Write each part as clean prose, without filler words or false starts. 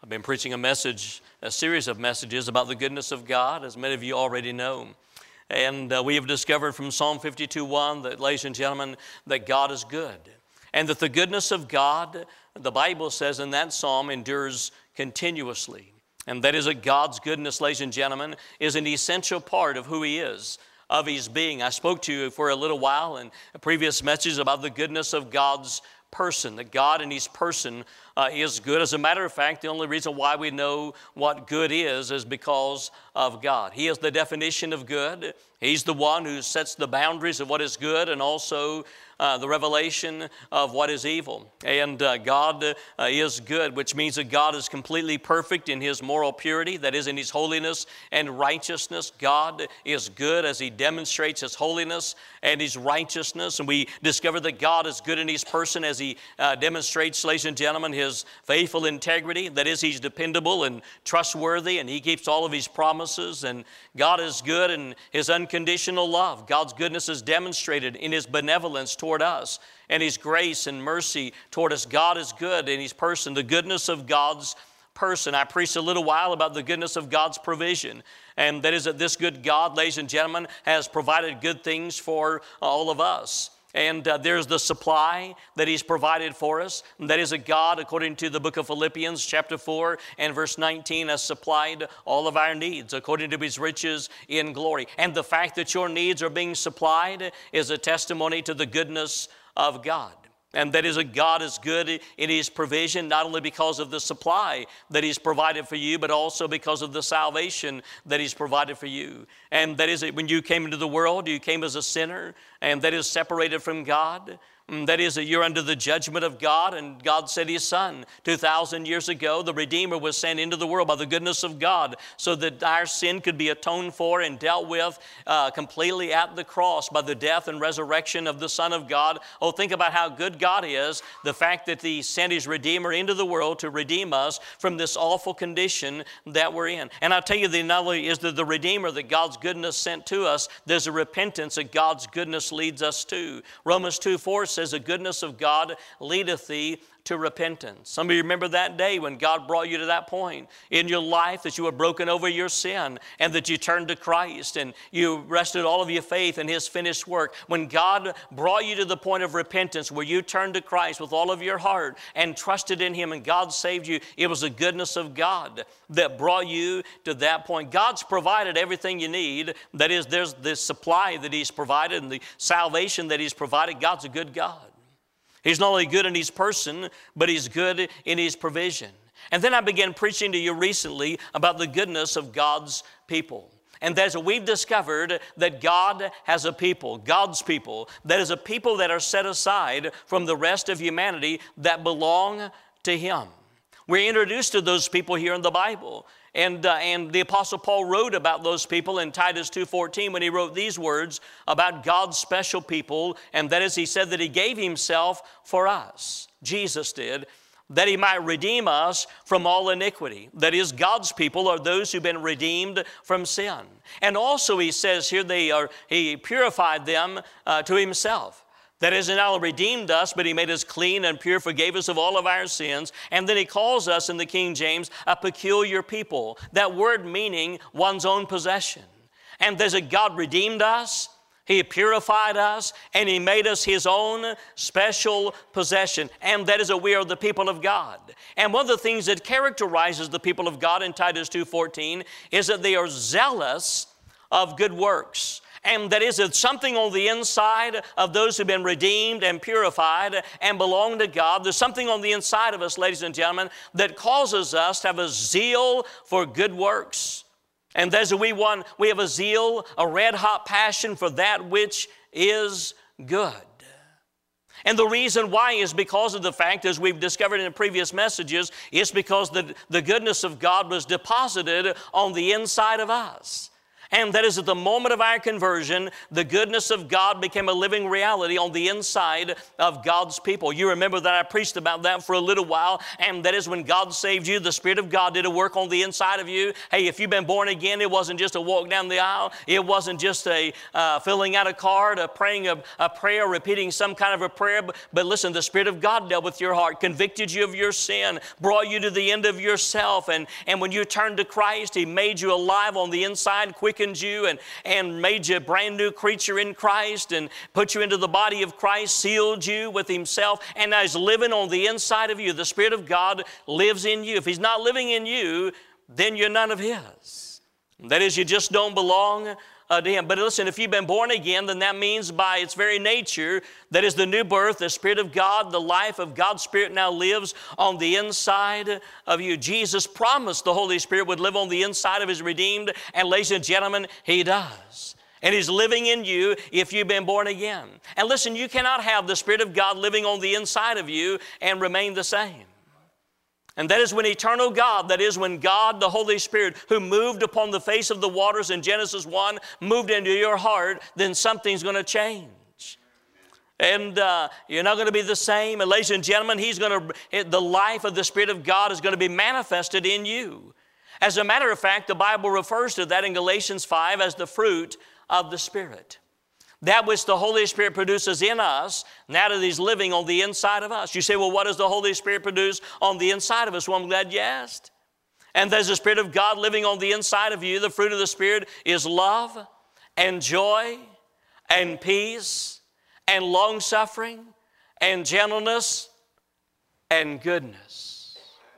I've been preaching a series of messages about the goodness of God, as many of you already know. And we have discovered from Psalm 52:1 that, ladies and gentlemen, that God is good. And that the goodness of God, the Bible says in that psalm, endures continuously. And that is that God's goodness, ladies and gentlemen, is an essential part of who He is, of His being. I spoke to you for a little while in a previous message about the goodness of God's person, that God in His person is good. As a matter of fact, the only reason why we know what good is because of God. He is the definition of good. He's the one who sets the boundaries of what is good and also the revelation of what is evil. And God is good, which means that God is completely perfect in His moral purity, that is, in His holiness and righteousness. God is good as He demonstrates His holiness and His righteousness. And we discover that God is good in His person as He demonstrates, ladies and gentlemen, His faithful integrity. That is, He's dependable and trustworthy, and He keeps all of His promises. And God is good in His unconditional love. God's goodness is demonstrated in His benevolence toward us and His grace and mercy toward us. God is good in His person, the goodness of God's person. I preached a little while about the goodness of God's provision, and that is that this good God, ladies and gentlemen, has provided good things for all of us. And there's the supply that He's provided for us. And that is that God, according to the book of Philippians, chapter 4 and verse 19, has supplied all of our needs according to His riches in glory. And the fact that your needs are being supplied is a testimony to the goodness of God. And that is that God is good in His provision, not only because of the supply that He's provided for you, but also because of the salvation that He's provided for you. And that is that when you came into the world, you came as a sinner, and that is separated from God. That is that you're under the judgment of God, and God sent His Son 2,000 years ago. The Redeemer was sent into the world by the goodness of God so that our sin could be atoned for and dealt with completely at the cross by the death and resurrection of the Son of God. Oh, think about how good God is, the fact that He sent His Redeemer into the world to redeem us from this awful condition that we're in. And I'll tell you that not only is the Redeemer that God's goodness sent to us, there's a repentance that God's goodness leads us to. Romans 2:4 says, the goodness of God leadeth thee to repentance. Some of you remember that day when God brought you to that point in your life that you were broken over your sin and that you turned to Christ and you rested all of your faith in His finished work. When God brought you to the point of repentance where you turned to Christ with all of your heart and trusted in Him and God saved you, it was the goodness of God that brought you to that point. God's provided everything you need. That is, there's this supply that He's provided and the salvation that He's provided. God's a good God. He's not only good in His person, but He's good in His provision. And then I began preaching to you recently about the goodness of God's people. And that's what we've discovered, that God has a people, God's people, that is a people that are set aside from the rest of humanity that belong to Him. We're introduced to those people here in the Bible. And the Apostle Paul wrote about those people in Titus 2:14 when he wrote these words about God's special people. And that is, he said that He gave Himself for us, Jesus did, that He might redeem us from all iniquity. That is, God's people are those who've been redeemed from sin. And also he says here He purified them to Himself. That is, He not only redeemed us, but He made us clean and pure, forgave us of all of our sins. And then He calls us in the King James a peculiar people. That word meaning one's own possession. And there's a God redeemed us, He purified us, and He made us His own special possession. And that is that we are the people of God. And one of the things that characterizes the people of God in Titus 2:14 is that they are zealous of good works. And that is, it's something on the inside of those who've been redeemed and purified and belong to God. There's something on the inside of us, ladies and gentlemen, that causes us to have a zeal for good works. And there's we have a zeal, a red-hot passion for that which is good. And the reason why is because of the fact, as we've discovered in the previous messages, is because the goodness of God was deposited on the inside of us. And that is at the moment of our conversion, the goodness of God became a living reality on the inside of God's people. You remember that I preached about that for a little while, and that is when God saved you, the Spirit of God did a work on the inside of you. Hey, if you've been born again, it wasn't just a walk down the aisle. It wasn't just a filling out a card, a praying a prayer, repeating some kind of a prayer. But listen, the Spirit of God dealt with your heart, convicted you of your sin, brought you to the end of yourself. And when you turned to Christ, He made you alive on the inside, quickened you and made you a brand new creature in Christ and put you into the body of Christ, sealed you with Himself, and now He's living on the inside of you. The Spirit of God lives in you. If He's not living in you, then you're none of His. That is, you just don't belong to Him. But listen, if you've been born again, then that means by its very nature, that is the new birth, the Spirit of God, the life of God's Spirit now lives on the inside of you. Jesus promised the Holy Spirit would live on the inside of His redeemed, and ladies and gentlemen, He does. And He's living in you if you've been born again. And listen, you cannot have the Spirit of God living on the inside of you and remain the same. And that is when eternal God, that is when God, the Holy Spirit, who moved upon the face of the waters in Genesis 1, moved into your heart, then something's going to change. And you're not going to be the same. And ladies and gentlemen, the life of the Spirit of God is going to be manifested in you. As a matter of fact, the Bible refers to that in Galatians 5 as the fruit of the Spirit. That which the Holy Spirit produces in us, now that He's living on the inside of us. You say, well, what does the Holy Spirit produce on the inside of us? Well, I'm glad you asked. And there's the Spirit of God living on the inside of you. The fruit of the Spirit is love and joy and peace and long-suffering and gentleness and goodness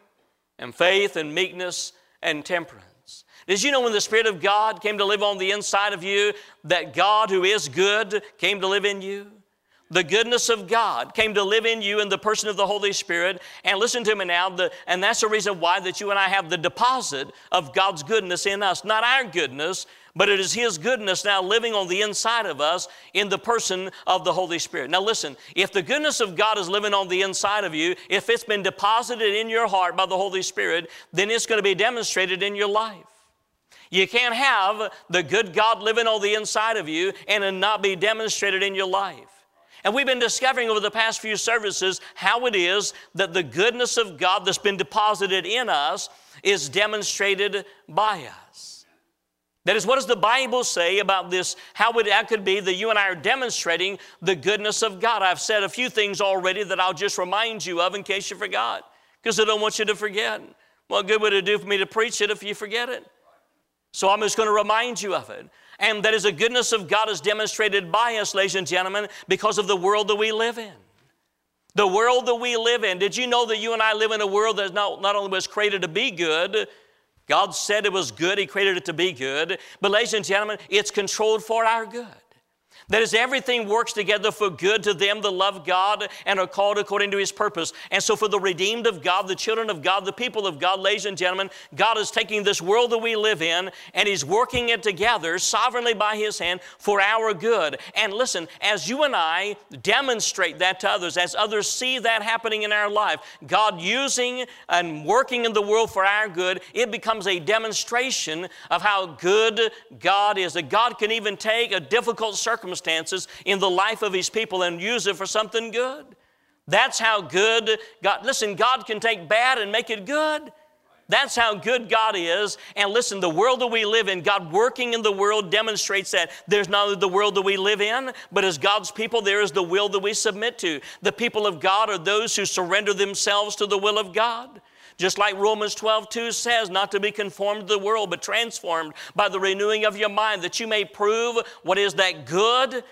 and faith and meekness and temperance. Did you know when the Spirit of God came to live on the inside of you, that God who is good came to live in you? The goodness of God came to live in you in the person of the Holy Spirit. And listen to me now, and that's the reason why that you and I have the deposit of God's goodness in us. Not our goodness, but it is His goodness now living on the inside of us in the person of the Holy Spirit. Now listen, if the goodness of God is living on the inside of you, if it's been deposited in your heart by the Holy Spirit, then it's going to be demonstrated in your life. You can't have the good God living on the inside of you and it not be demonstrated in your life. And we've been discovering over the past few services how it is that the goodness of God that's been deposited in us is demonstrated by us. That is, what does the Bible say about this, how that could be that you and I are demonstrating the goodness of God? I've said a few things already that I'll just remind you of in case you forgot, because I don't want you to forget. What good would it do for me to preach it if you forget it? So I'm just going to remind you of it. And that is the goodness of God is demonstrated by us, ladies and gentlemen, because of the world that we live in. The world that we live in. Did you know that you and I live in a world that not only was created to be good, God said it was good, He created it to be good, but ladies and gentlemen, it's controlled for our good. That is, everything works together for good to them that love God and are called according to His purpose. And so for the redeemed of God, the children of God, the people of God, ladies and gentlemen, God is taking this world that we live in and He's working it together sovereignly by His hand for our good. And listen, as you and I demonstrate that to others, as others see that happening in our life, God using and working in the world for our good, it becomes a demonstration of how good God is. That God can even take a difficult circumstance in the life of His people and use it for something good. That's how good God, listen, God can take bad and make it good. That's how good God is. And listen, the world that we live in, God working in the world demonstrates that. There's not only the world that we live in, but as God's people, there is the will that we submit to. The people of God are those who surrender themselves to the will of God. Just like Romans 12:2 says, not to be conformed to the world, but transformed by the renewing of your mind, that you may prove what is that good,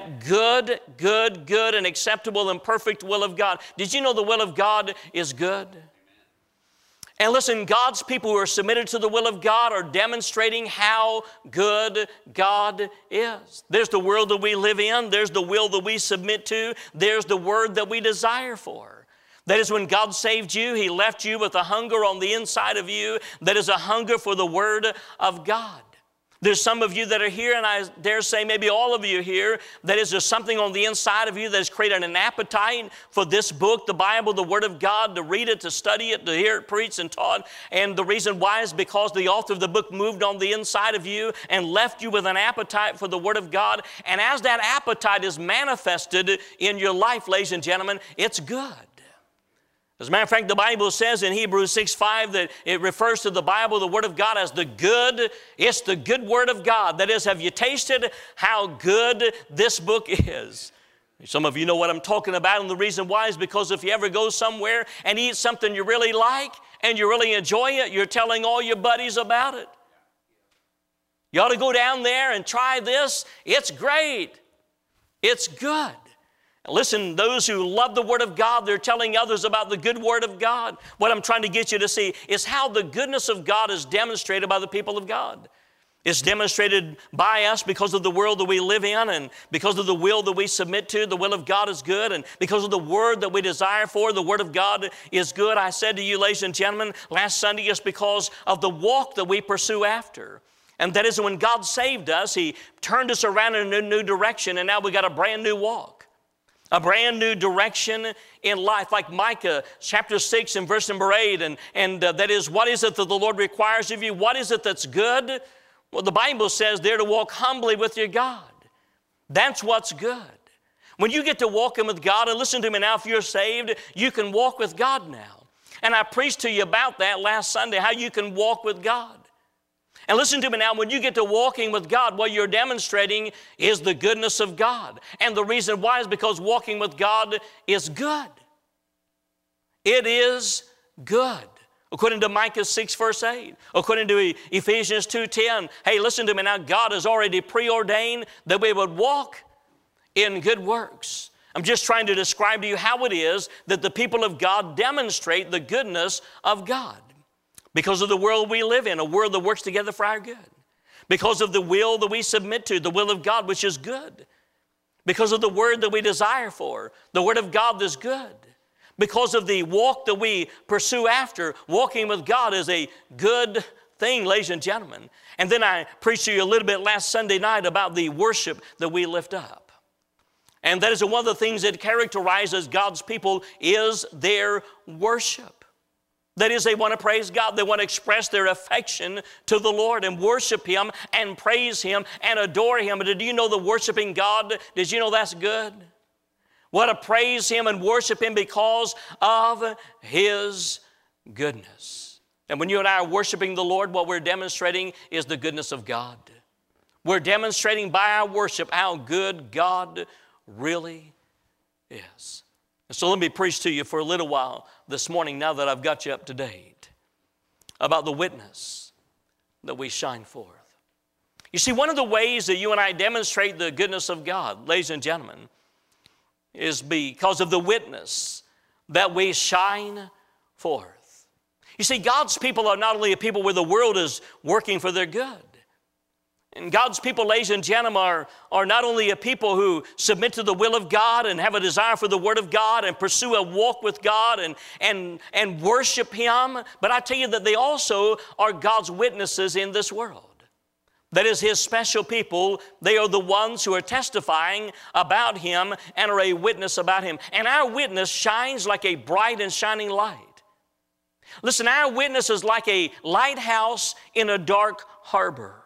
and acceptable and perfect will of God. Did you know the will of God is good? And listen, God's people who are submitted to the will of God are demonstrating how good God is. There's the world that we live in. There's the will that we submit to. There's the word that we desire for. That is, when God saved you, He left you with a hunger on the inside of you that is a hunger for the Word of God. There's some of you that are here, and I dare say maybe all of you here, that is, there's something on the inside of you that has created an appetite for this book, the Bible, the Word of God, to read it, to study it, to hear it preached and taught. And the reason why is because the author of the book moved on the inside of you and left you with an appetite for the Word of God. And as that appetite is manifested in your life, ladies and gentlemen, it's good. As a matter of fact, the Bible says in Hebrews 6:5 that it refers to the Bible, the Word of God, as the good. It's the good Word of God. That is, have you tasted how good this book is? Some of you know what I'm talking about, and the reason why is because if you ever go somewhere and eat something you really like and you really enjoy it, you're telling all your buddies about it. You ought to go down there and try this. It's great. It's good. Listen, those who love the Word of God, they're telling others about the good Word of God. What I'm trying to get you to see is how the goodness of God is demonstrated by the people of God. It's demonstrated by us because of the world that we live in and because of the will that we submit to. The will of God is good, and because of the Word that we desire for, the Word of God is good. I said to you, ladies and gentlemen, last Sunday, it's because of the walk that we pursue after. And that is when God saved us, He turned us around in a new direction, and now we got a brand new walk. A brand new direction in life, like Micah chapter 6 and verse number 8. And that is, what is it that the Lord requires of you? What is it that's good? Well, the Bible says there to walk humbly with your God. That's what's good. When you get to walking with God, and listen to me now, if you're saved, you can walk with God now. And I preached to you about that last Sunday, how you can walk with God. And listen to me now, when you get to walking with God, what you're demonstrating is the goodness of God. And the reason why is because walking with God is good. It is good. According to Micah 6 verse 8. According to Ephesians 2:10. Hey, listen to me now, God has already preordained that we would walk in good works. I'm just trying to describe to you how it is that the people of God demonstrate the goodness of God. Because of the world we live in, a world that works together for our good. Because of the will that we submit to, the will of God, which is good. Because of the Word that we desire for, the Word of God that's good. Because of the walk that we pursue after, walking with God is a good thing, ladies and gentlemen. And then I preached to you a little bit last Sunday night about the worship that we lift up. And that is one of the things that characterizes God's people is their worship. That is, they want to praise God. They want to express their affection to the Lord and worship Him and praise Him and adore Him. But did you know that worshiping God, did you know that's good? We want to praise Him and worship Him because of His goodness. And when you and I are worshiping the Lord, what we're demonstrating is the goodness of God. We're demonstrating by our worship how good God really is. So let me preach to you for a little while this morning, now that I've got you up to date, about the witness that we shine forth. You see, one of the ways that you and I demonstrate the goodness of God, ladies and gentlemen, is because of the witness that we shine forth. You see, God's people are not only a people where the world is working for their good. And God's people, ladies and gentlemen, are not only a people who submit to the will of God and have a desire for the Word of God and pursue a walk with God and worship Him, but I tell you that they also are God's witnesses in this world. That is His special people. They are the ones who are testifying about Him and are a witness about Him. And our witness shines like a bright and shining light. Listen, our witness is like a lighthouse in a dark harbor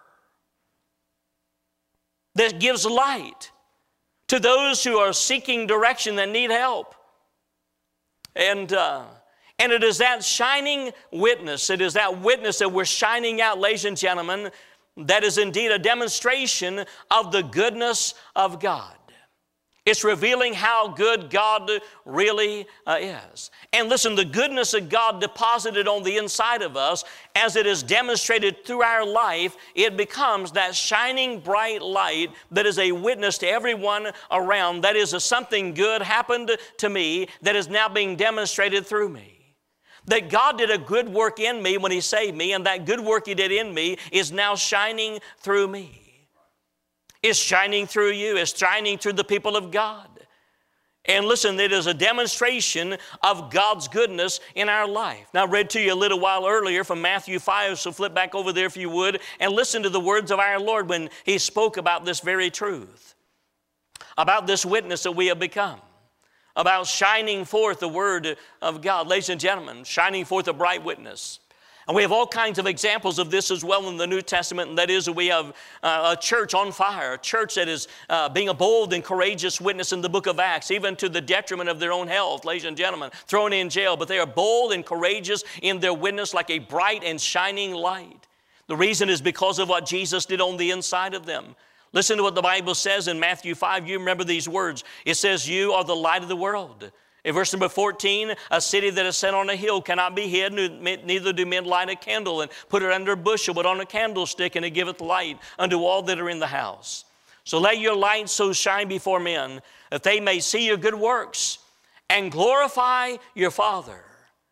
that gives light to those who are seeking direction that need help. And it is that shining witness, it is that witness that we're shining out, ladies and gentlemen, that is indeed a demonstration of the goodness of God. It's revealing how good God really is. And listen, the goodness of God deposited on the inside of us, as it is demonstrated through our life, it becomes that shining bright light that is a witness to everyone around. That is, something good happened to me that is now being demonstrated through me. That God did a good work in me when He saved me, and that good work He did in me is now shining through me. It's shining through you. It's shining through the people of God. And listen, it is a demonstration of God's goodness in our life. Now, I read to you a little while earlier from Matthew 5, so flip back over there if you would, and listen to the words of our Lord when He spoke about this very truth, about this witness that we have become, about shining forth the Word of God. Ladies and gentlemen, shining forth a bright witness. And we have all kinds of examples of this as well in the New Testament, and that is that we have a church on fire, a church that is being a bold and courageous witness in the book of Acts, even to the detriment of their own health, ladies and gentlemen, thrown in jail. But they are bold and courageous in their witness like a bright and shining light. The reason is because of what Jesus did on the inside of them. Listen to what the Bible says in Matthew 5. You remember these words. It says, you are the light of the world. In verse number 14, a city that is set on a hill cannot be hid, neither do men light a candle and put it under a bushel, but on a candlestick, and it giveth light unto all that are in the house. So let your light so shine before men, that they may see your good works and glorify your Father,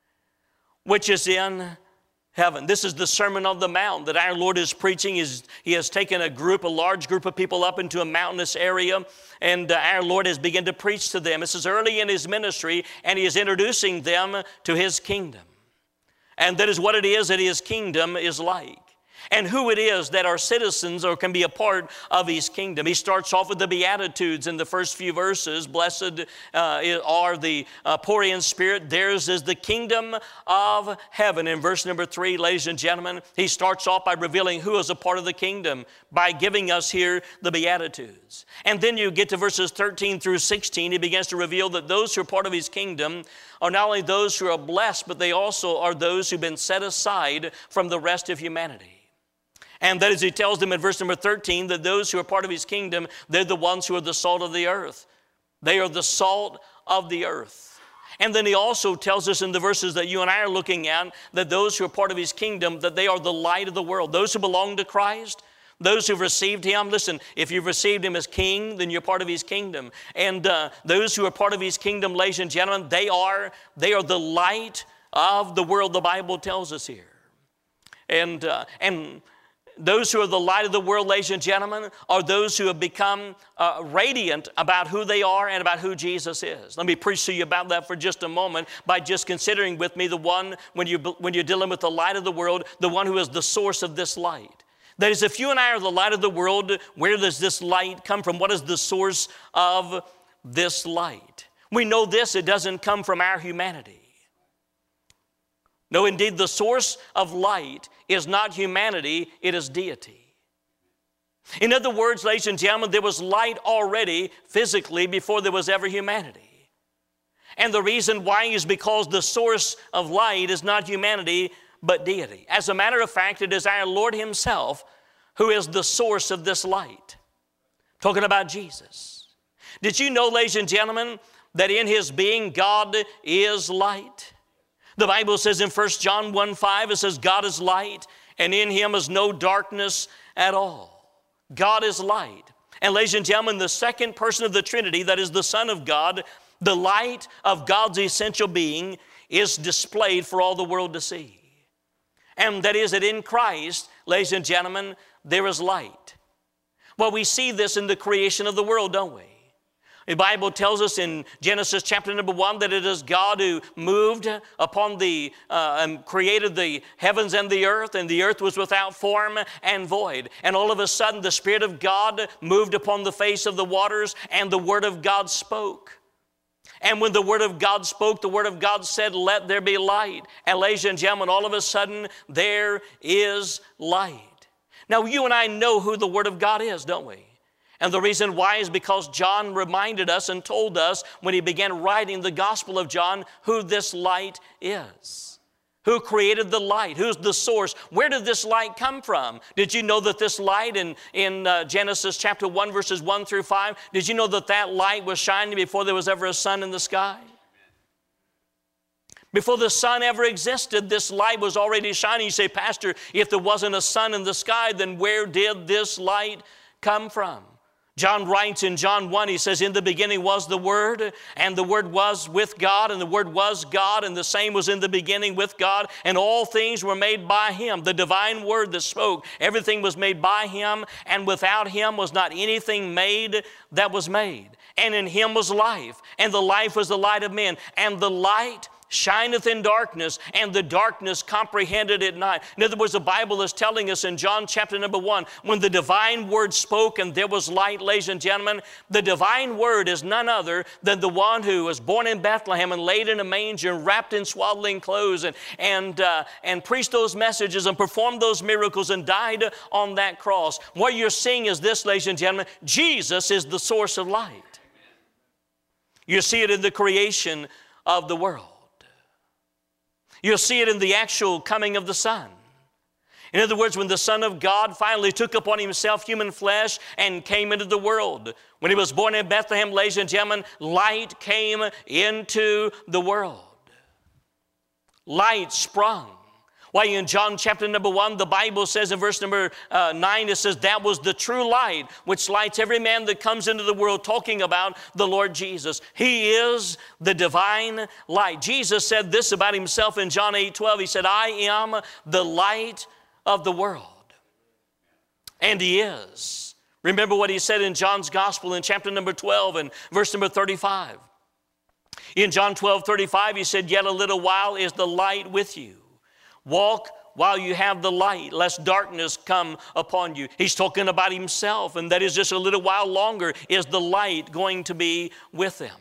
which is in heaven. This is the Sermon on the Mount that our Lord is preaching. He has taken a large group of people up into a mountainous area, and our Lord has begun to preach to them. This is early in His ministry, and He is introducing them to His kingdom. And that is what it is that His kingdom is like, and who it is that are citizens or can be a part of His kingdom. He starts off with the Beatitudes in the first few verses. Blessed are the poor in spirit. Theirs is the kingdom of heaven. In verse number 3, ladies and gentlemen, he starts off by revealing who is a part of the kingdom by giving us here the Beatitudes. And then you get to verses 13 through 16. He begins to reveal that those who are part of His kingdom are not only those who are blessed, but they also are those who've been set aside from the rest of humanity. And that is, he tells them in verse number 13 that those who are part of His kingdom, they're the ones who are the salt of the earth. They are the salt of the earth. And then he also tells us in the verses that you and I are looking at that those who are part of His kingdom, that they are the light of the world. Those who belong to Christ, those who've received Him, listen, if you've received Him as King, then you're part of His kingdom. And those who are part of His kingdom, ladies and gentlemen, they are the light of the world, the Bible tells us here. And those who are the light of the world, ladies and gentlemen, are those who have become radiant about who they are and about who Jesus is. Let me preach to you about that for just a moment by just considering with me the one, when you're dealing with the light of the world, the one who is the source of this light. That is, if you and I are the light of the world, where does this light come from? What is the source of this light? We know this, it doesn't come from our humanity. No, indeed, the source of light is not humanity, it is deity. In other words, ladies and gentlemen, there was light already physically before there was ever humanity. And the reason why is because the source of light is not humanity, but deity. As a matter of fact, it is our Lord Himself who is the source of this light. Talking about Jesus. Did you know, ladies and gentlemen, that in His being, God is light? The Bible says in 1 John 1:5, it says, God is light, and in Him is no darkness at all. God is light. And ladies and gentlemen, the second person of the Trinity, that is the Son of God, the light of God's essential being, is displayed for all the world to see. And that is that in Christ, ladies and gentlemen, there is light. Well, we see this in the creation of the world, don't we? The Bible tells us in Genesis chapter number 1 that it is God who moved upon and created the heavens and the earth was without form and void. And all of a sudden the Spirit of God moved upon the face of the waters, and the Word of God spoke. And when the Word of God spoke, the Word of God said, let there be light. And ladies and gentlemen, all of a sudden there is light. Now you and I know who the Word of God is, don't we? And the reason why is because John reminded us and told us when he began writing the Gospel of John who this light is. Who created the light? Who's the source? Where did this light come from? Did you know that this light in Genesis chapter 1 verses 1 through 5, did you know that that light was shining before there was ever a sun in the sky? Before the sun ever existed, this light was already shining. You say, Pastor, if there wasn't a sun in the sky, then where did this light come from? John writes in John 1, he says, in the beginning was the Word, and the Word was with God, and the Word was God, and the same was in the beginning with God, and all things were made by Him. The divine Word that spoke, everything was made by Him, and without Him was not anything made that was made. And in Him was life, and the life was the light of men, and the light shineth in darkness, and the darkness comprehended it not. In other words, the Bible is telling us in John chapter number 1, when the divine Word spoke and there was light, ladies and gentlemen, the divine Word is none other than the one who was born in Bethlehem and laid in a manger and wrapped in swaddling clothes and preached those messages and performed those miracles and died on that cross. What you're seeing is this, ladies and gentlemen, Jesus is the source of light. You see it in the creation of the world. You'll see it in the actual coming of the Son. In other words, when the Son of God finally took upon Himself human flesh and came into the world, when He was born in Bethlehem, ladies and gentlemen, light came into the world. Light sprung. Why, in John chapter number 1, the Bible says in verse number 9, it says, that was the true light, which lights every man that comes into the world, talking about the Lord Jesus. He is the divine light. Jesus said this about Himself in John 8:12. He said, I am the light of the world. And He is. Remember what He said in John's Gospel in chapter number 12 and verse number 35. In John 12:35, He said, yet a little while is the light with you. Walk while you have the light, lest darkness come upon you. He's talking about Himself, and that is just a little while longer is the light going to be with them.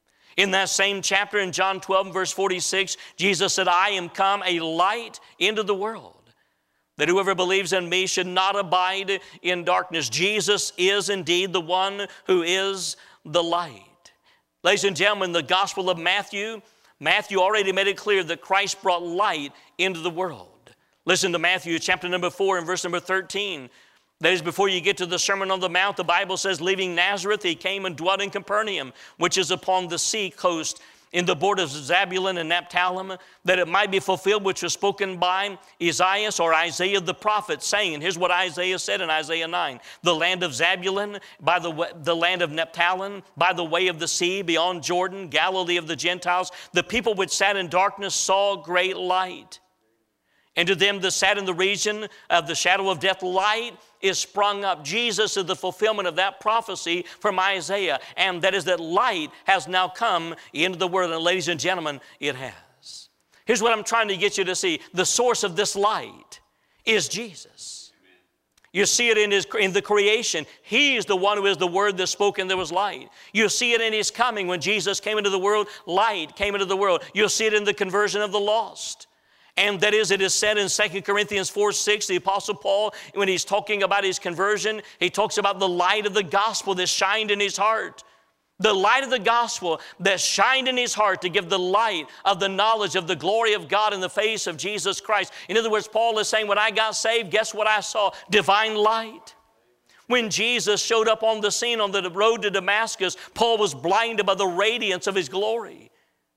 In that same chapter in John 12 verse 46, Jesus said, I am come a light into the world, that whoever believes in me should not abide in darkness. Jesus is indeed the one who is the light. Ladies and gentlemen, the Gospel of Matthew already made it clear that Christ brought light into the world. Listen to Matthew chapter number 4 and verse number 13. That is, before you get to the Sermon on the Mount, the Bible says, leaving Nazareth, He came and dwelt in Capernaum, which is upon the sea coast in the borders of Zebulun and Naphtali, that it might be fulfilled which was spoken by Isaiah or Isaiah the prophet, saying, and here's what Isaiah said in Isaiah 9, the land of Zebulun, by the land of Naphtali, by the way of the sea, beyond Jordan, Galilee of the Gentiles, the people which sat in darkness saw great light. And to them that sat in the region of the shadow of death, light is sprung up. Jesus is the fulfillment of that prophecy from Isaiah. And that is that light has now come into the world. And ladies and gentlemen, it has. Here's what I'm trying to get you to see. The source of this light is Jesus. You see it in the creation. He is the one who is the Word that spoke and there was light. You see it in His coming. When Jesus came into the world, light came into the world. You'll see it in the conversion of the lost. And that is, it is said in 2 Corinthians 4:6, the Apostle Paul, when he's talking about his conversion, he talks about the light of the gospel that shined in his heart. The light of the gospel that shined in his heart to give the light of the knowledge of the glory of God in the face of Jesus Christ. In other words, Paul is saying, when I got saved, guess what I saw? Divine light. When Jesus showed up on the scene on the road to Damascus, Paul was blinded by the radiance of His glory.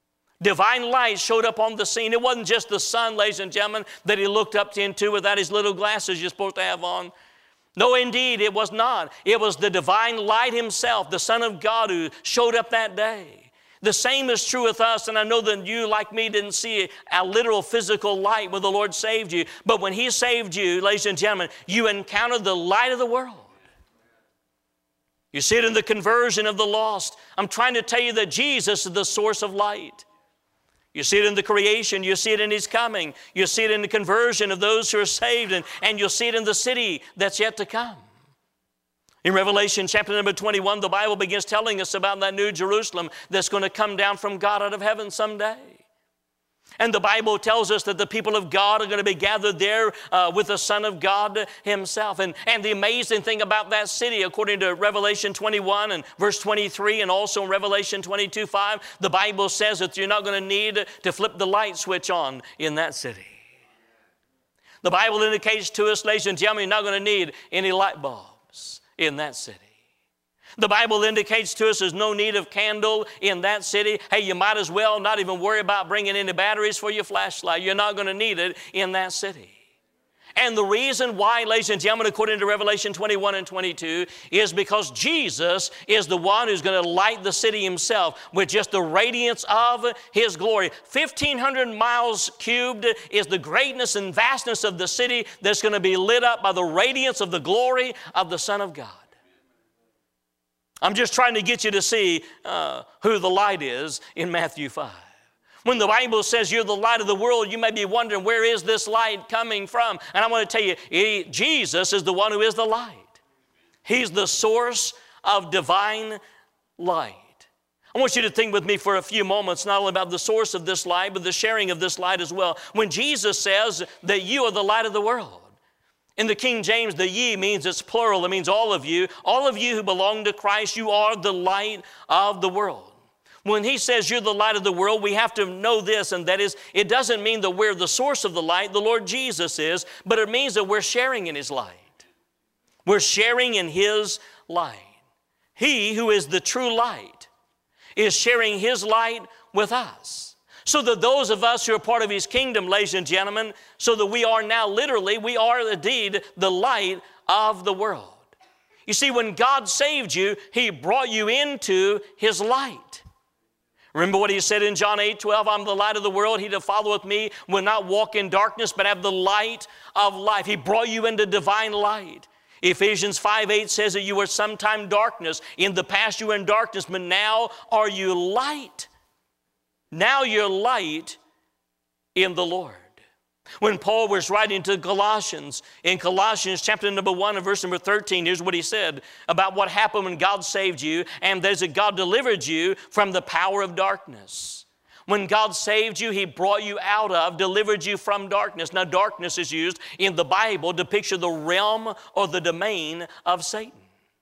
Divine light showed up on the scene. It wasn't just the sun, ladies and gentlemen, that he looked up into without his little glasses you're supposed to have on. No, indeed, it was not. It was the divine light Himself, the Son of God, who showed up that day. The same is true with us, and I know that you, like me, didn't see a literal physical light when the Lord saved you. But when He saved you, ladies and gentlemen, you encountered the light of the world. You see it in the conversion of the lost. I'm trying to tell you that Jesus is the source of light. You see it in the creation. You see it in His coming. You see it in the conversion of those who are saved. And you'll see it in the city that's yet to come. In Revelation chapter number 21, the Bible begins telling us about that new Jerusalem that's going to come down from God out of heaven someday. And the Bible tells us that the people of God are going to be gathered there with the Son of God Himself. And the amazing thing about that city, according to Revelation 21 and verse 23, and also in Revelation 22:5, the Bible says that you're not going to need to flip the light switch on in that city. The Bible indicates to us, ladies and gentlemen, you're not going to need any light bulbs in that city. The Bible indicates to us there's no need of candle in that city. Hey, you might as well not even worry about bringing any batteries for your flashlight. You're not going to need it in that city. And the reason why, ladies and gentlemen, according to Revelation 21 and 22, is because Jesus is the one who's going to light the city himself with just the radiance of his glory. 1,500 miles cubed is the greatness and vastness of the city that's going to be lit up by the radiance of the glory of the Son of God. I'm just trying to get you to see who the light is in Matthew 5. When the Bible says you're the light of the world, you may be wondering, where is this light coming from? And I want to tell you, Jesus is the one who is the light. He's the source of divine light. I want you to think with me for a few moments, not only about the source of this light, but the sharing of this light as well. When Jesus says that you are the light of the world, in the King James, the ye means it's plural. It means all of you who belong to Christ, you are the light of the world. When he says you're the light of the world, we have to know this, and that is, it doesn't mean that we're the source of the light, the Lord Jesus is, but it means that we're sharing in his light. We're sharing in his light. He who is the true light is sharing his light with us. So that those of us who are part of his kingdom, ladies and gentlemen, so that we are now literally, we are indeed the light of the world. You see, when God saved you, he brought you into his light. Remember what he said in John 8:12, I'm the light of the world. He that followeth me will not walk in darkness, but have the light of life. He brought you into divine light. Ephesians 5:8 says that you were sometime darkness. In the past you were in darkness, but now are you light. Now you're light in the Lord. When Paul was writing to Colossians, in Colossians chapter number 1 and verse number 13, here's what he said about what happened when God saved you, and there's that God delivered you from the power of darkness. When God saved you, he brought you out of, delivered you from darkness. Now, darkness is used in the Bible to picture the realm or the domain of Satan.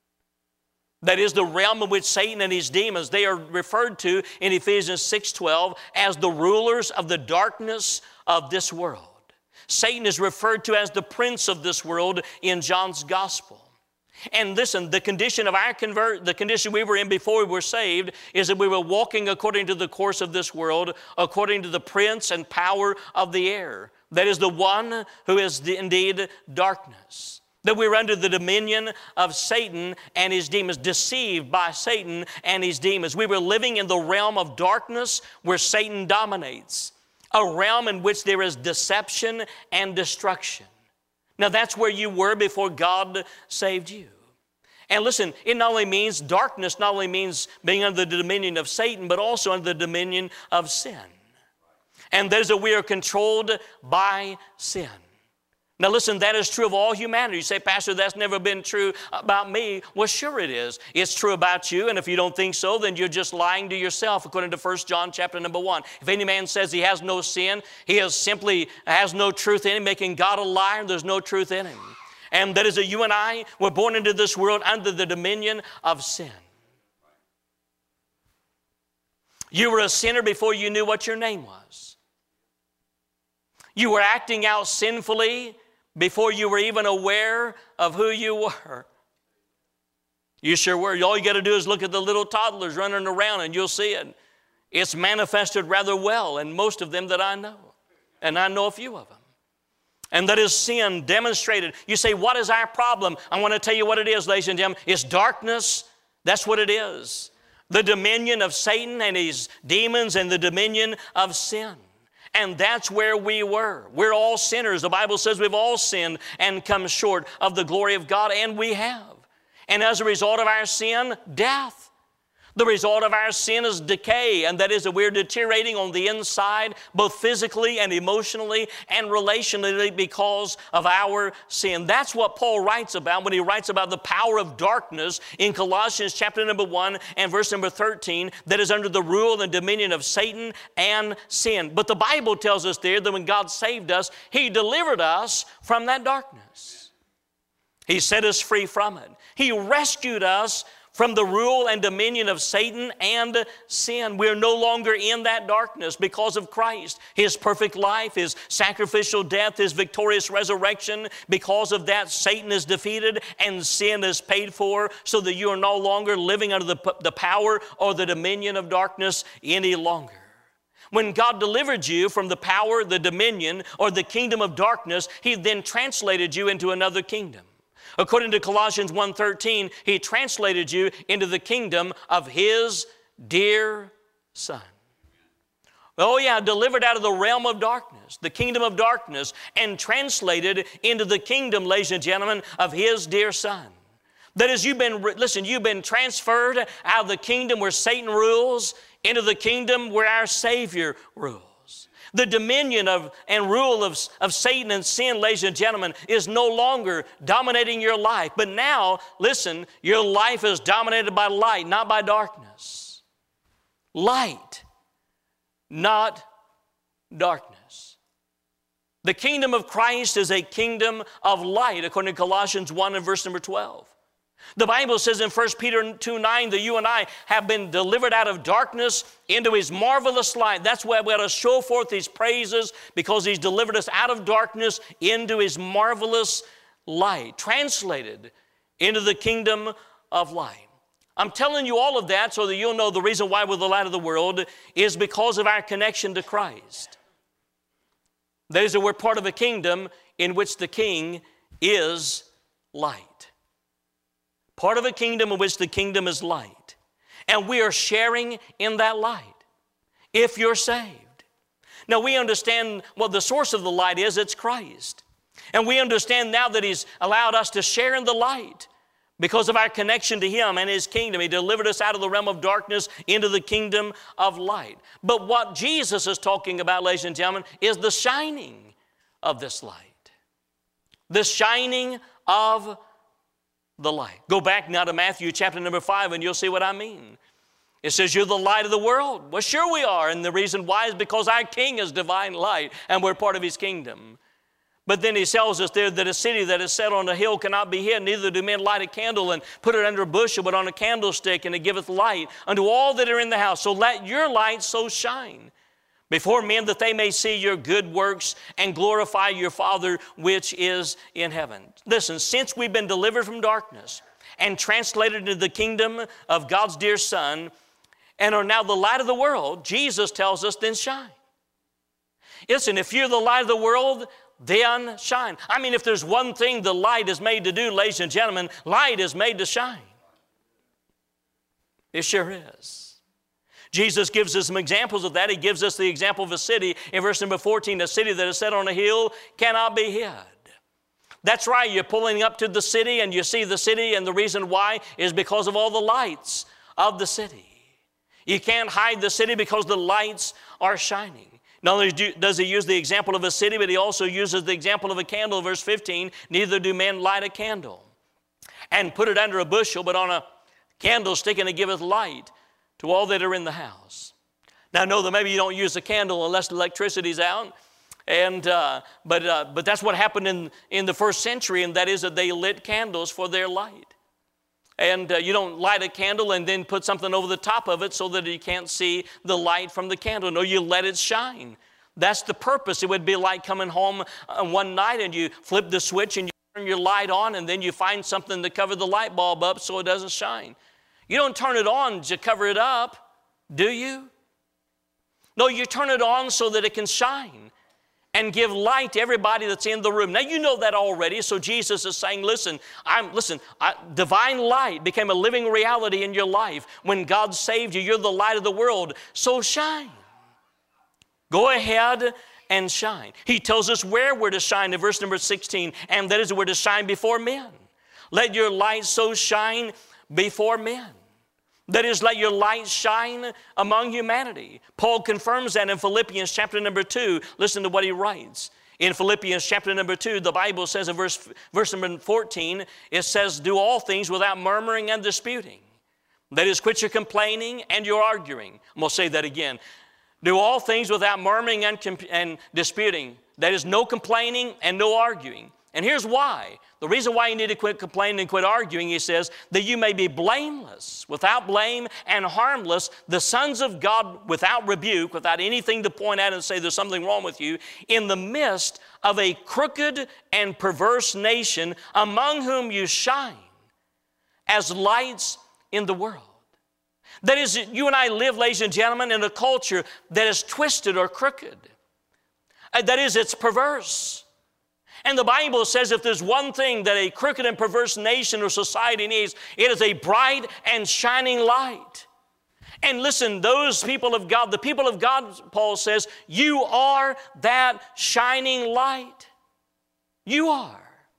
That is the realm in which Satan and his demons, they are referred to in Ephesians 6:12 as the rulers of the darkness of this world. Satan is referred to as the prince of this world in John's gospel. And listen, the condition of the condition we were in before we were saved is that we were walking according to the course of this world, according to the prince and power of the air. That is the one who is indeed darkness. That we were under the dominion of Satan and his demons, deceived by Satan and his demons. We were living in the realm of darkness where Satan dominates, a realm in which there is deception and destruction. Now that's where you were before God saved you. And listen, it not only means darkness, not only means being under the dominion of Satan, but also under the dominion of sin. And that is that we are controlled by sin. Now listen, that is true of all humanity. You say, Pastor, that's never been true about me. Well, sure it is. It's true about you, and if you don't think so, then you're just lying to yourself, according to 1 John chapter number 1. If any man says he has no sin, he has no truth in him, making God a liar, there's no truth in him. And that is that you and I were born into this world under the dominion of sin. You were a sinner before you knew what your name was. You were acting out sinfully before you were even aware of who you were. You sure were. All you got to do is look at the little toddlers running around and you'll see it. It's manifested rather well in most of them that I know. And I know a few of them. And that is sin demonstrated. You say, what is our problem? I want to tell you what it is, ladies and gentlemen. It's darkness. That's what it is. The dominion of Satan and his demons and the dominion of sin. And that's where we were. We're all sinners. The Bible says we've all sinned and come short of the glory of God, and we have. And as a result of our sin, death. The result of our sin is decay, and that is that we're deteriorating on the inside, both physically and emotionally and relationally because of our sin. That's what Paul writes about when he writes about the power of darkness in Colossians chapter number 1 and verse number 13, that is under the rule and dominion of Satan and sin. But the Bible tells us there that when God saved us, he delivered us from that darkness. He set us free from it. He rescued us from the rule and dominion of Satan and sin. We are no longer in that darkness because of Christ. His perfect life, His sacrificial death, His victorious resurrection. Because of that, Satan is defeated and sin is paid for, so that you are no longer living under the power or the dominion of darkness any longer. When God delivered you from the power, the dominion, or the kingdom of darkness, He then translated you into another kingdom. According to Colossians 1:13, He translated you into the kingdom of His dear Son. Oh yeah, delivered out of the realm of darkness, the kingdom of darkness, and translated into the kingdom, ladies and gentlemen, of His dear Son. That is, you've been transferred out of the kingdom where Satan rules into the kingdom where our Savior rules. The dominion and rule of Satan and sin, ladies and gentlemen, is no longer dominating your life. But now, listen, your life is dominated by light, not by darkness. Light, not darkness. The kingdom of Christ is a kingdom of light, according to Colossians 1 and verse number 12. The Bible says in 1 Peter 2:9 that you and I have been delivered out of darkness into His marvelous light. That's why we ought to show forth these praises, because He's delivered us out of darkness into His marvelous light, translated into the kingdom of light. I'm telling you all of that so that you'll know the reason why we're the light of the world is because of our connection to Christ. That is, that we're part of a kingdom in which the King is light. Part of a kingdom in which the kingdom is light. And we are sharing in that light if you're saved. Now we understand what the source of the light is. It's Christ. And we understand now that He's allowed us to share in the light because of our connection to Him and His kingdom. He delivered us out of the realm of darkness into the kingdom of light. But what Jesus is talking about, ladies and gentlemen, is the shining of this light. The shining of the light. Go back now to Matthew chapter number 5 and you'll see what I mean. It says, you're the light of the world. Well, sure we are. And the reason why is because our King is divine light and we're part of His kingdom. But then He tells us there that a city that is set on a hill cannot be hid. Neither do men light a candle and put it under a bushel, but on a candlestick, and it giveth light unto all that are in the house. So let your light so shine before men that they may see your good works and glorify your Father which is in heaven. Listen, since we've been delivered from darkness and translated into the kingdom of God's dear Son and are now the light of the world, Jesus tells us, then shine. Listen, if you're the light of the world, then shine. I mean, if there's one thing the light is made to do, ladies and gentlemen, light is made to shine. It sure is. Jesus gives us some examples of that. He gives us the example of a city in verse number 14, a city that is set on a hill cannot be hid. That's right, you're pulling up to the city and you see the city, and the reason why is because of all the lights of the city. You can't hide the city because the lights are shining. Not only does He use the example of a city, but He also uses the example of a candle, verse 15. Neither do men light a candle and put it under a bushel, but on a candlestick, and it giveth light to all that are in the house. Now I know that maybe you don't use a candle unless the electricity's out, but that's what happened in the first century, and that is that they lit candles for their light. And you don't light a candle and then put something over the top of it so that you can't see the light from the candle. No, you let it shine. That's the purpose. It would be like coming home one night and you flip the switch and you turn your light on, and then you find something to cover the light bulb up so it doesn't shine. You don't turn it on to cover it up, do you? No, you turn it on so that it can shine and give light to everybody that's in the room. Now, you know that already, so Jesus is saying, divine light became a living reality in your life. When God saved you, you're the light of the world, so shine. Go ahead and shine. He tells us where we're to shine in verse number 16, and that is we're to shine before men. Let your light so shine before men. That is, let your light shine among humanity. Paul confirms that in Philippians chapter number 2. Listen to what he writes. In Philippians chapter number 2, the Bible says in verse number 14, it says, do all things without murmuring and disputing. That is, quit your complaining and your arguing. I'm going to say that again. Do all things without murmuring and disputing. That is, no complaining and no arguing. And here's why. The reason why you need to quit complaining and quit arguing, he says, that you may be blameless, without blame and harmless, the sons of God without rebuke, without anything to point out and say there's something wrong with you, in the midst of a crooked and perverse nation, among whom you shine as lights in the world. That is, you and I live, ladies and gentlemen, in a culture that is twisted or crooked. That is, it's perverse. And the Bible says if there's one thing that a crooked and perverse nation or society needs, it is a bright and shining light. And listen, those people of God, the people of God, Paul says, you are that shining light. You are.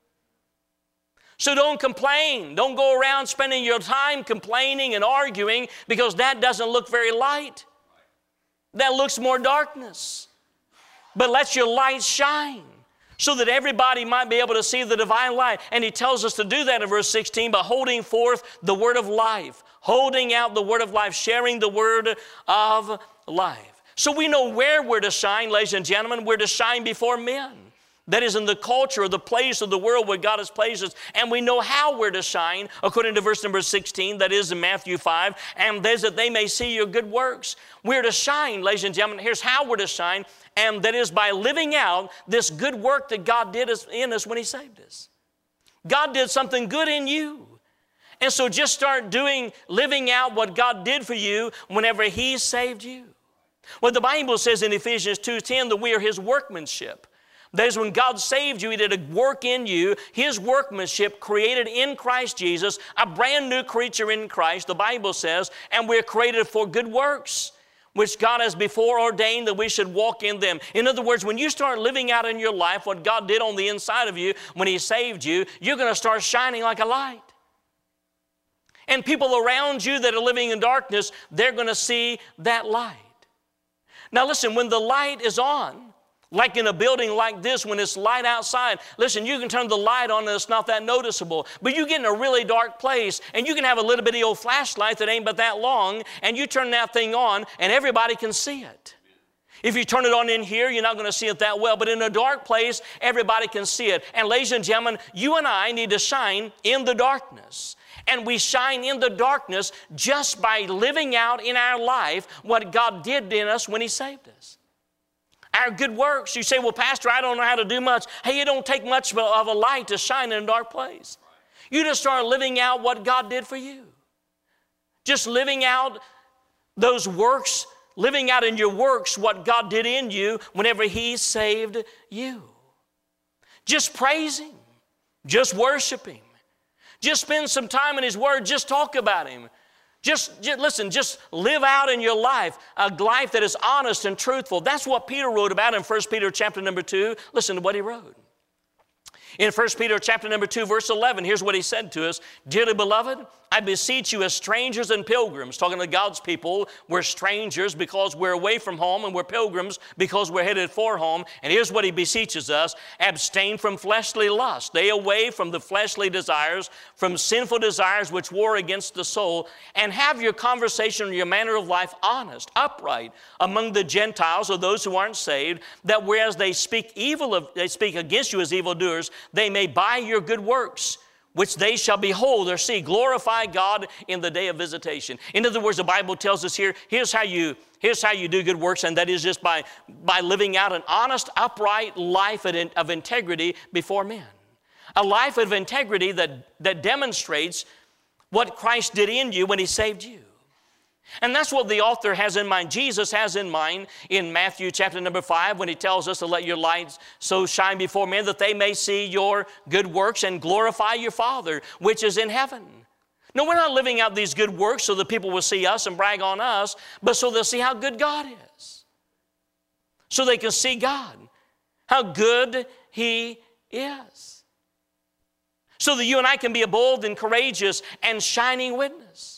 So don't complain. Don't go around spending your time complaining and arguing, because that doesn't look very light. That looks more darkness. But let your light shine so that everybody might be able to see the divine light. And he tells us to do that in verse 16 by holding forth the word of life, holding out the word of life, sharing the word of life. So we know where we're to shine, ladies and gentlemen. We're to shine before men. That is in the culture or the place of the world where God has placed us. And we know how we're to shine, according to verse number 16, that is in Matthew 5, and that is that they may see your good works. We're to shine, ladies and gentlemen. Here's how we're to shine, and that is by living out this good work that God did in us when he saved us. God did something good in you. And so just start living out what God did for you whenever he saved you. Well, the Bible says in Ephesians 2:10 that we are his workmanship. That is, when God saved you, he did a work in you, his workmanship created in Christ Jesus, a brand new creature in Christ, the Bible says, and we're created for good works, which God has before ordained that we should walk in them. In other words, when you start living out in your life what God did on the inside of you when he saved you, you're going to start shining like a light. And people around you that are living in darkness, they're going to see that light. Now listen, when the light is on, like in a building like this, when it's light outside, listen, you can turn the light on and it's not that noticeable. But you get in a really dark place and you can have a little bitty old flashlight that ain't but that long, and you turn that thing on and everybody can see it. If you turn it on in here, you're not going to see it that well. But in a dark place, everybody can see it. And ladies and gentlemen, you and I need to shine in the darkness. And we shine in the darkness just by living out in our life what God did in us when he saved us. Our good works. You say, well, Pastor, I don't know how to do much. Hey, it don't take much of a light to shine in a dark place. You just start living out what God did for you. Just living out those works, living out in your works what God did in you whenever he saved you. Just praise him. Just worship him. Just spend some time in his word. Just talk about him. Just listen, just live out in your life a life that is honest and truthful. That's what Peter wrote about in 1 Peter chapter number 2. Listen to what he wrote. In 1 Peter chapter number 2, verse 11, here's what he said to us. Dearly beloved, I beseech you as strangers and pilgrims, talking to God's people, we're strangers because we're away from home, and we're pilgrims because we're headed for home. And here's what he beseeches us. Abstain from fleshly lust. Stay away from the fleshly desires, from sinful desires which war against the soul, and have your conversation and your manner of life honest, upright among the Gentiles or those who aren't saved, that whereas they speak against you as evildoers, they may by your good works, which they shall behold or see, glorify God in the day of visitation. In other words, the Bible tells us here, here's how you do good works, and that is just by living out an honest, upright life of integrity before men. A life of integrity that demonstrates what Christ did in you when he saved you. And that's what the author has in mind. Jesus has in mind in Matthew chapter number 5 when he tells us to let your lights so shine before men that they may see your good works and glorify your Father which is in heaven. No, we're not living out these good works so that people will see us and brag on us, but so they'll see how good God is. So they can see God, how good he is. So that you and I can be a bold and courageous and shining witness.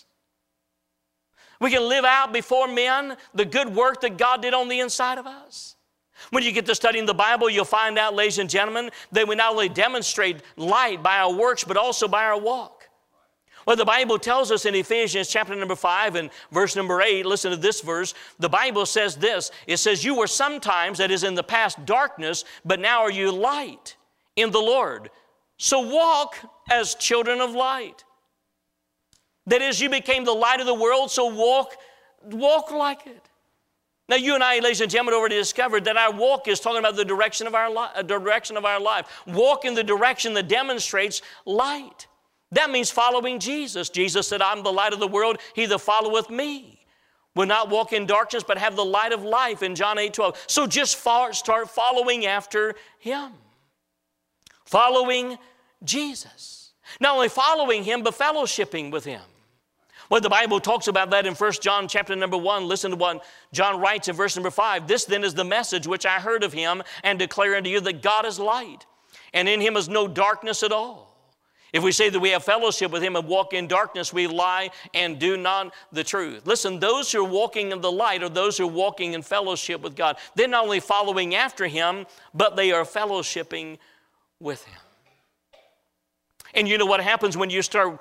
We can live out before men the good work that God did on the inside of us. When you get to studying the Bible, you'll find out, ladies and gentlemen, that we not only demonstrate light by our works, but also by our walk. Well, the Bible tells us in Ephesians chapter number 5 and verse number 8, listen to this verse. The Bible says this. It says, you were sometimes, that is in the past, darkness, but now are you light in the Lord. So walk as children of light. That is, you became the light of the world, so walk like it. Now, you and I, ladies and gentlemen, already discovered that our walk is talking about the direction of our life. Walk in the direction that demonstrates light, That means following Jesus. Jesus said, I'm the light of the world. He that followeth me will not walk in darkness, but have the light of life in John 8:12. So just start following after Him. Following Jesus. Not only following Him, but fellowshipping with Him. Well, the Bible talks about that in 1 John chapter number 1. Listen to what John writes in verse number 5. This then is the message which I heard of Him and declare unto you, that God is light, and in Him is no darkness at all. If we say that we have fellowship with Him and walk in darkness, we lie and do not the truth. Listen, those who are walking in the light are those who are walking in fellowship with God. They're not only following after Him, but they are fellowshipping with Him. And you know what happens when you start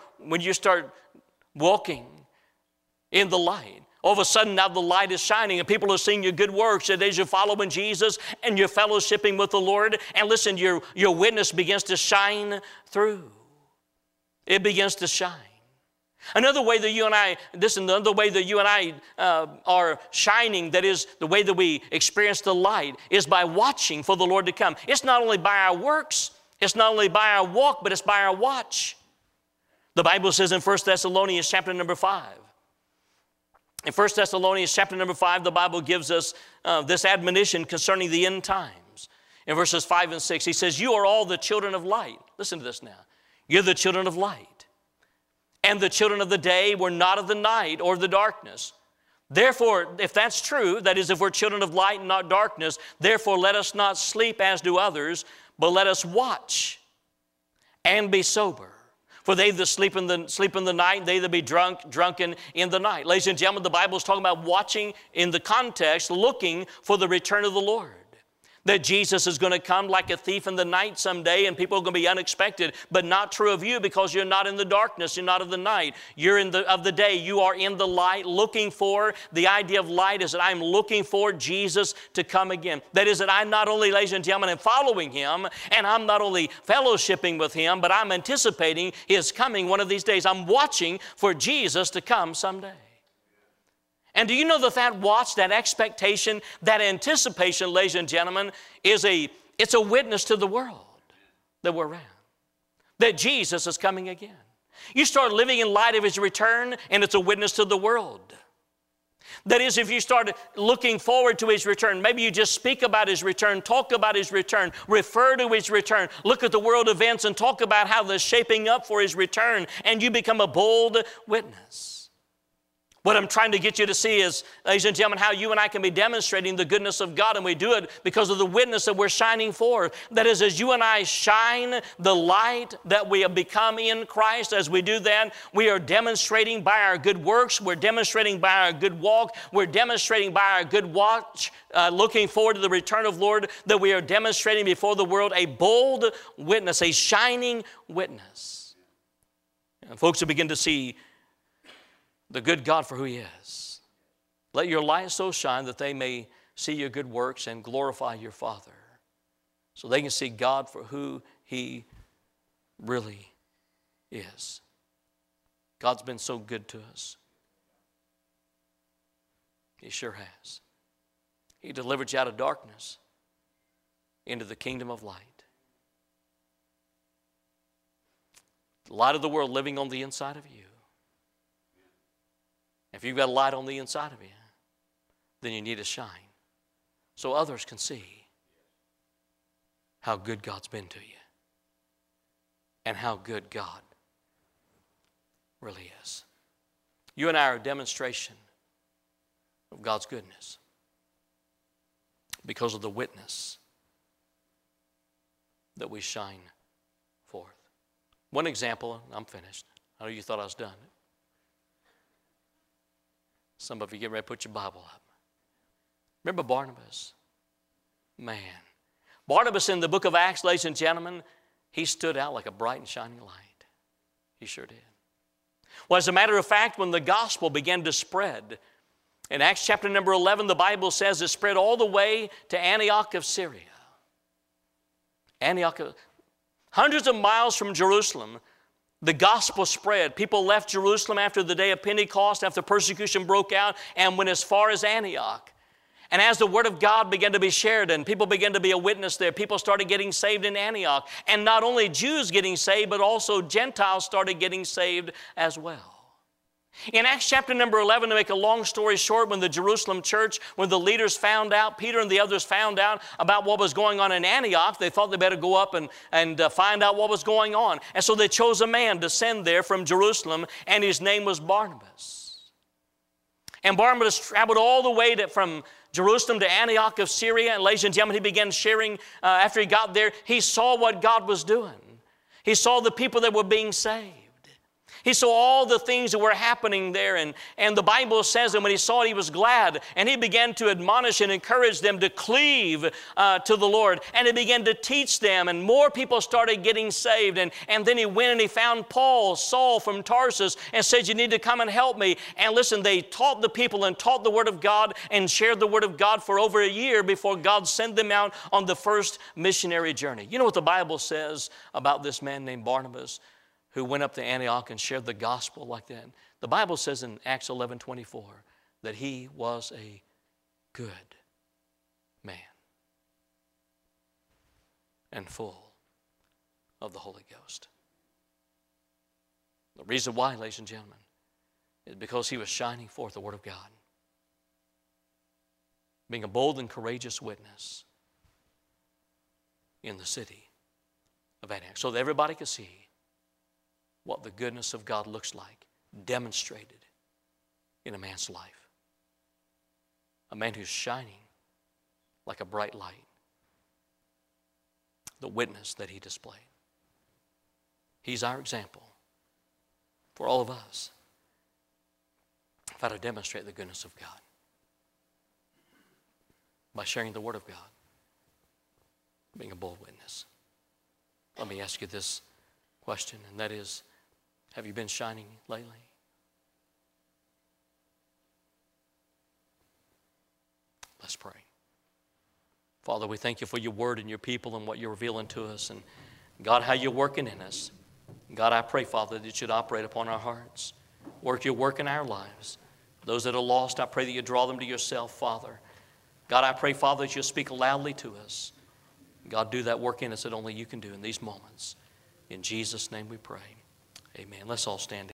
walking in the light? All of a sudden now the light is shining and people are seeing your good works. And as you're following Jesus and you're fellowshipping with the Lord, and listen, your witness begins to shine through. It begins to shine. Another way that you and I, are shining, that is the way that we experience the light, is by watching for the Lord to come. It's not only by our works, it's not only by our walk, but it's by our watch. The Bible says in 1 Thessalonians chapter number 5. In 1 Thessalonians chapter number 5, the Bible gives us this admonition concerning the end times. In verses 5 and 6, he says, you are all the children of light. Listen to this now. You're the children of light. And the children of the day were not of the night or the darkness. Therefore, if that's true, that is, if we're children of light and not darkness, therefore let us not sleep as do others, but let us watch and be sober. For they that sleep in the night, they that be drunken in the night. Ladies and gentlemen, the Bible is talking about watching in the context, looking for the return of the Lord. That Jesus is going to come like a thief in the night someday, and people are going to be unexpected, but not true of you, because you're not in the darkness, you're not of the night. You're of the day. You are in the light, looking for, the idea of light is that I'm looking for Jesus to come again. That is that I'm not only, ladies and gentlemen, following Him, and I'm not only fellowshipping with Him, but I'm anticipating His coming one of these days. I'm watching for Jesus to come someday. And do you know that watch, that expectation, that anticipation, ladies and gentlemen, it's a witness to the world that we're around, that Jesus is coming again. You start living in light of His return, and it's a witness to the world. That is, if you start looking forward to His return, maybe you just speak about His return, talk about His return, refer to His return, look at the world events and talk about how they're shaping up for His return, and you become a bold witness. What I'm trying to get you to see is, ladies and gentlemen, how you and I can be demonstrating the goodness of God, and we do it because of the witness that we're shining for. That is, as you and I shine the light that we have become in Christ, as we do that, we are demonstrating by our good works, we're demonstrating by our good walk, we're demonstrating by our good watch, looking forward to the return of the Lord, that we are demonstrating before the world a bold witness, a shining witness. And folks will begin to see the good God for who He is. Let your light so shine that they may see your good works and glorify your Father, so they can see God for who He really is. God's been so good to us. He sure has. He delivered you out of darkness into the kingdom of light. The light of the world living on the inside of you. If you've got a light on the inside of you, then you need to shine so others can see how good God's been to you and how good God really is. You and I are a demonstration of God's goodness because of the witness that we shine forth. One example, and I'm finished. I know you thought I was done. Some of you get ready to put your Bible up. Remember Barnabas? Man. Barnabas in the book of Acts, ladies and gentlemen, he stood out like a bright and shining light. He sure did. Well, as a matter of fact, when the gospel began to spread, in Acts chapter number 11, the Bible says it spread all the way to Antioch of Syria. Hundreds of miles from Jerusalem, the gospel spread. People left Jerusalem after the day of Pentecost, after persecution broke out, and went as far as Antioch. And as the Word of God began to be shared and people began to be a witness there, people started getting saved in Antioch. And not only Jews getting saved, but also Gentiles started getting saved as well. In Acts chapter number 11, to make a long story short, when the Jerusalem church, when the leaders found out, Peter and the others found out about what was going on in Antioch, they thought they better go up and find out what was going on. And so they chose a man to send there from Jerusalem, and his name was Barnabas. And Barnabas traveled all the way from Jerusalem to Antioch of Syria. And ladies and gentlemen, he began sharing, after he got there, he saw what God was doing. He saw the people that were being saved. He saw all the things that were happening there, and the Bible says that when he saw it, he was glad, and he began to admonish and encourage them to cleave to the Lord, and he began to teach them, and more people started getting saved, and then he went and he found Saul from Tarsus, and said, you need to come and help me. And listen, they taught the people and taught the Word of God and shared the Word of God for over a year before God sent them out on the first missionary journey. You know what the Bible says about this man named Barnabas, who went up to Antioch and shared the gospel like that? The Bible says in Acts 11:24 that he was a good man and full of the Holy Ghost. The reason why, ladies and gentlemen, is because he was shining forth the Word of God, being a bold and courageous witness in the city of Antioch, so that everybody could see what the goodness of God looks like demonstrated in a man's life. A man who's shining like a bright light. The witness that he displayed. He's our example for all of us of how to demonstrate the goodness of God by sharing the Word of God, being a bold witness. Let me ask you this question, and that is, have you been shining lately? Let's pray. Father, we thank you for your Word and your people and what you're revealing to us, and God, how you're working in us. God, I pray, Father, that you should operate upon our hearts. Work your work in our lives. Those that are lost, I pray that you draw them to yourself, Father. God, I pray, Father, that you'll speak loudly to us. God, do that work in us that only you can do in these moments. In Jesus' name we pray. Amen. Let's all stand.